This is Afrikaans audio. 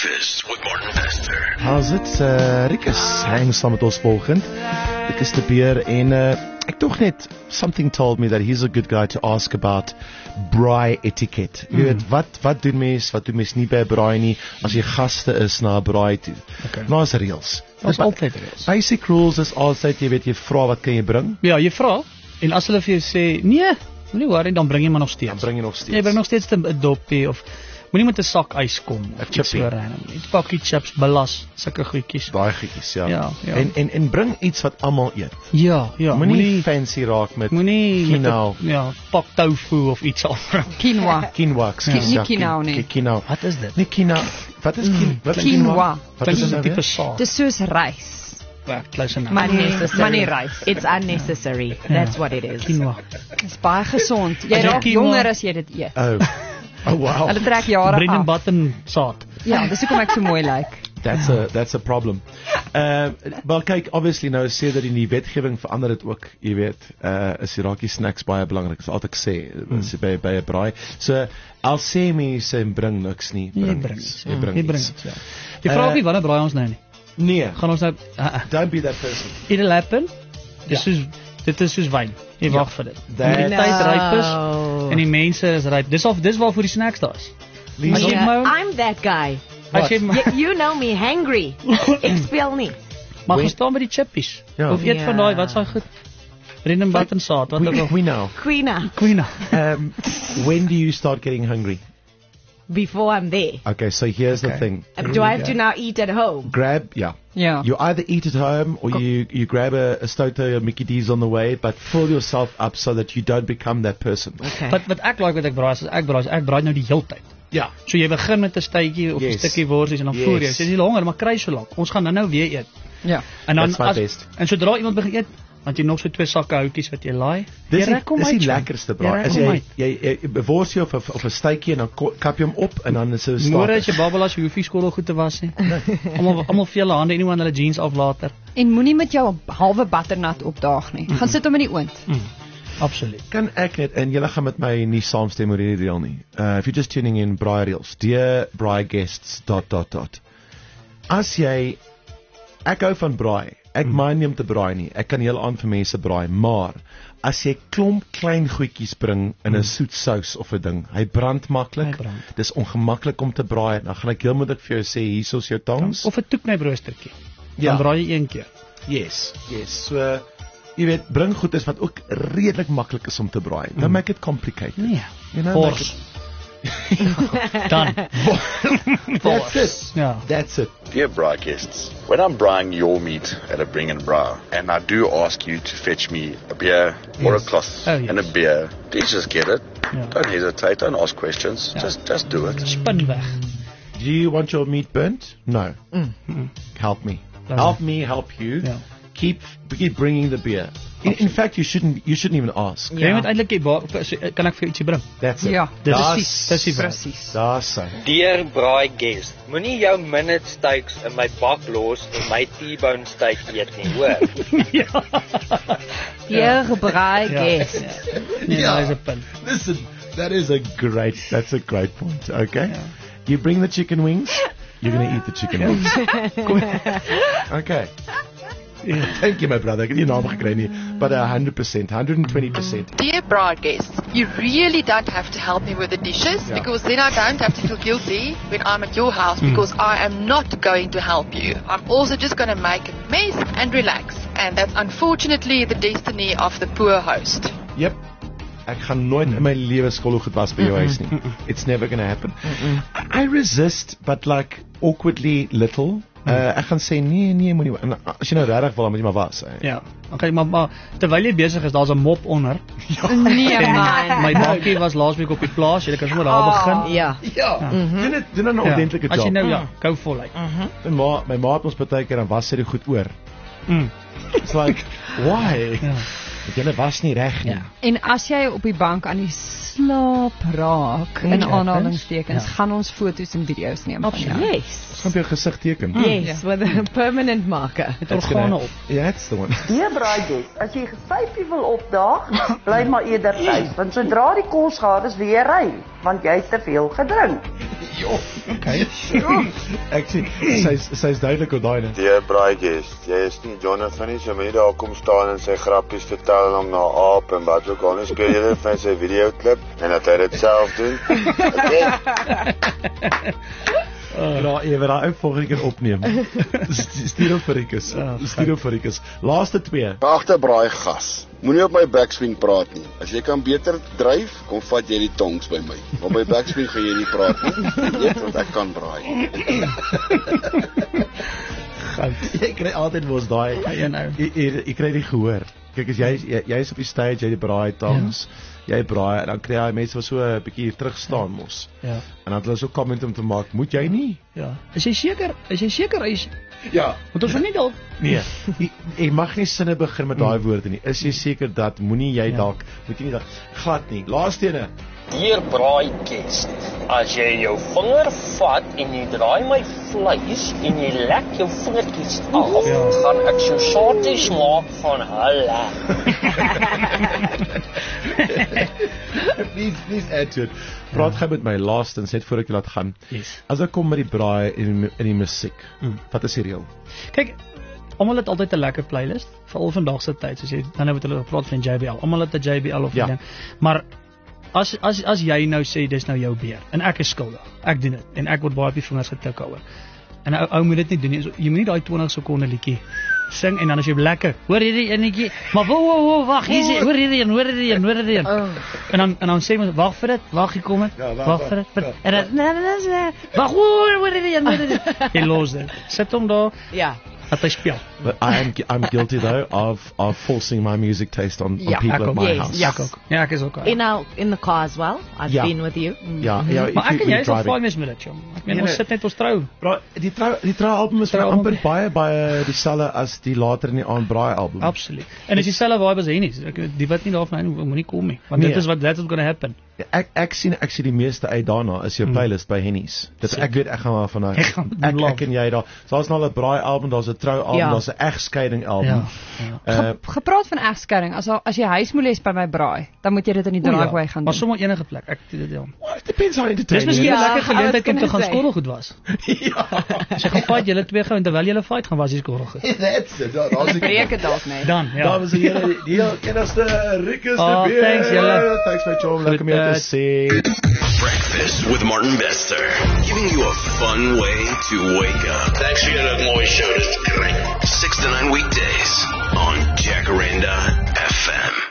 Breakfast with Martin Bester. How's it? Rikus hang saam met ons volgend. Rikus de Beer en ek tog net, something told me that he's a good guy to ask about braai etiquette. Jy weet, wat doen mens nie by 'n braai nie as jy gaste is na 'n braai toe. Okay. Nou is reels. Daar's altyd reels. Basic rules is altyd, jy weet, jy vra wat kan jy bring? Ja, jy vra en as hulle vir jou sê nee, moenie worry, dan bring jy maar nog steeds. Dan bring jy nog steeds. Jy bring nog steeds 'n doppie of moenie met 'n sak ys kom of iets chippy. so random. 'n pakkie chips, balas, sulke goedjies. Daai goedjies, ja. Ja. En bring iets wat almal eet. Ja, Moenie fancy raak met quinoa. Pak tofu of iets al. Quinoa, excuse nie quinoa nie. Quinoa. Wat is dit? Nie quinoa. Wat is wat is Quinoa. Wat is Dit is 'n dit? tipe saad. Dis soos rys. Close enough. Money rice. It's unnecessary. That's what it is. Quinoa. Dis baie gesond. Jy As jy raak quinoa- jonger as jy dit eet. Oh wow. Hulle trek jare Bread and af. button saad. Ja, dis hoekom ek so mooi lyk. That's a problem. Wel kyk, obviously nou sê dat in die wetgewing verander dit ook, jy weet, is die raakie snacks baie belangrik. Dis altyd gesê is by 'n braai. So al sê mense bring niks nie, Jy bring bring niks. niks. Jy bring Jy bring niks. niks, ja. Jy vra nie wanneer braai ons nou nie. Nee, Gaan ons nou don't be that person. it'll happen. Dit is soos wyn. Jy wag vir dit. That- Die tyd ryp is en die mense is ryp. Dis waarvoor die snacks daar is. As jy maar I'm that guy. as jy You know me, hangry. Ek speel nie. mag gestaan by die chippies. Ja. Of eet van daai wat s'n goed. Bread and button saad, wat ook al. We know. Quinoa. When do you start getting hungry? Before I'm there. Okay, so here's the thing. Do I have to now eat at home? Grab, yeah. Ja. You either eat at home or you grab a Stoto or Mickey D's on the way, but fill yourself up so that you don't become that person. Okay. Wat ek like wat ek braai is ek braai nou die heeltyd. Ja. So jy begin met 'n stytjie of 'n Yes. stukkie worsies en dan voer jy. Yes. Jy is honger, maar kry so lank. Ons gaan nou weer eet. Ja. En dan That's my best. en sodra iemand begin eet, want jy nog so 2 sakke houtjies wat jy laai. Dis Jy rek hom die uit, lekkerste Jy braai. rek As hom jy uit. jy beworsie of 'n stytjie en dan kap jy hom op en dan is dit Môre as jy babbel as jy hoef nie skottel goed te was nie. Almal vir julle hande en nie aan hulle jeans af later. En moenie met jou halwe butternut opdaag nie. Gaan sit hom in die oond. Absoluut. Kan ek net en julle gaan met my nie saamstem oor hierdie reël nie. If you're just tuning in, braai reels. Dear braai guests ... As jy ek hou van braai. Ek mind nie om te braai nie. Ek kan heel aan vir mense braai, maar as jy klomp klein goedjies bring in 'n soet sous of 'n ding, hy brand maklik. Hy brand. Dis ongemaklik om te braai. Dan gaan ek heel moontlik vir jou sê hierso's jou tongs. Of 'n toeknyproostertjie. Ja. Dan braai jy een keer. Yes. So jy weet, bring goedes wat ook redelik maklik is om te braai. Don't make it complicated. Nee. You know, Bors. Dan. That's it. Ja. That's it. Dear braai guests, when I'm braaiing your meat at a bring and braai, and I do ask you to fetch me a beer or a cloth Oh, yes. and a beer, please just get it. Yeah. Don't hesitate, don't ask questions. Yeah. Just do it. Spin weg. Do you want your meat burnt? No. Help me. No. Help me help you. Ja. Keep bringing the beer. In fact, you shouldn't even ask. Jy moet eintlik kan ek vir jou ietsie bring? That's it. Ja. Dis That's die Presies. That's so. Dear braai guest, moenie jou minute steaks in my bak los en my T-bone steak eet nie, hoor. Dear braai guest. Nee, Ja. daar is 'n punt. Listen, that's a great point. Okay. You bring the chicken wings. You're going to eat the chicken wings. Okay. Thank you, my brother. Ek het nie naam gekry nie, but 100%, 120%. Dear braai guests, you really don't have to help me with the dishes because then I don't have to feel guilty when I'm at your house because I am not going to help you. I'm also just going to make a mess and relax. And that's unfortunately the destiny of the poor host. Yep. Ek gaan nooit in my lewe skottel goed was by jou huis nie. It's never going to happen. I resist, but like awkwardly little. Ek gaan sê nee, moenie. En as jy nou regtig wil, dan moet jy maar was. Ja. Okay, maar terwyl jy besig is, daar's 'n mop onder. Nee man. My bakkie was laasweek op die plaas. Jy kan sommer daar begin. Ja. Ja. Doen 'n ordentlike As jy job. nou go voluit. My ma het ons baie keer dan was sy dit goed oor. It's like, why? Ja. Jy was nie reg nie. En as jy op die bank aan die slaap raak, in aanhalingstekens, gaan ons foto's en video's neem van jou. Yes. Gaan op jou gesig teken. Yes, with a permanent marker. Met organe op. Yeah, that's the one. Nee, braaidjie, as jy gesyfie wil opdaag, bly maar eerder tuis, want sodra die kos gaar is, weer ry, want jy het te veel gedrink. Okay. Ek sien sy's duidelik op daai net. Die braaiguest, jy is nie Jonathan nie, so moet jy daar kom staan en sy grappies vertel en hom na aap en wat ook al, en speel jy vir sy videoklip en dat hy dit self doen. Okay. Jy wil daai volgende keer opneem. Stuur hom vir Rikus. Laaste 2. Agter braaigas. Moenie op my backswing praat nie. As jy kan beter dryf, kom vat jy die tongs by my. Op my backswing gaan jy nie praat nie. Jy weet wat ek kan braai. Jy kry altyd mos daai jy kry die gehoor. Kyk as jy is op die stage, jy die braai tongs. Jy braai en dan kry jy mense wat so 'n bietjie terug staan mos. Ja. En dan hulle so comment om te maak, moet jy nie? Ja. Is jy seker? Ja. Want ons nie dalk. Nee. Jy mag nie sinne begin met daai woorde nie. Is jy seker dat moet jy nie dalk glad nie. Laaste ene. Hier braai guest. As jy jou vinger vat en jy draai my vleis en jy lek jou vingertjies af, gaan ek so shorties maak van hulle. Please add to it. Praat gou met my laastens net voor ek laat gaan. Yes. As ek kom met die braai en die musiek. Wat is die reël? Kyk, almal het altyd 'n lekker playlist, veral vandag se tyd, soos jy dan het hulle gepraat van JBL. Almal het 'n JBL of 'n ding. Maar as jy nou sê dis nou jou beer en ek is skuldig. Ek doen dit en ek word baie op die vingers getik oor. En ou moet dit nie doen nie. Jy moet nie daai 20 sekonde liedjie sing en dan as jy lekker, hoor hierdie enetjie, maar wag, hier sê, hoor hierdie een. En dan sê mens, wag vir dit, wag hier kom dit. Wag vir dit. En dan wag, hoor hierdie een. Jy los dit. Sit hom daar. Ja. Dat hy speel. But I'm guilty though of forcing my music taste on people at my house. Yes. Ja, ek is ook. In the car as well. I've been with you. Ja, maar ek en jy is al fyn met dit, jong. Ek meen ons sit net ons trou. Die trou album is amper baie dieselfde as die later in die aand braai album. Absoluut. En is dieselfde vibe as hy nie. Die wat nie daarvan moenie kom nie. Want dit is wat that's going to happen. Ek sien die meeste uit daarna is jou playlist by Henny's. Dit ek weet ek gaan maar van daai. Ek en jy daar. So daar's nou 'n braai album, daar's 'n trou album, daar's 'n egskeiding album. Gepraat van egskeiding, as jy huismoeles by my braai, dan moet jy dit in die driveway gaan doen. Maar sommer enige plek. Ek doen dit ja. It depends on entertainment. Dis miskien 'n lekker geleentheid om te gaan skottelgoed was. Ja. As jy gaan fight, julle twee gaan terwyl julle fight gaan was die skottelgoed. That's it. Daar's die breek dit dalk net. Dan, ja. Dames en here, die enigste Rikus de Beer. Thanks julle. Thanks my chom. Lekker om jou te sien. Breakfast with Martin Bester, giving you a fun way to wake up. Thanks for the Moy Show. 6 to 9 weekdays on Jacaranda FM.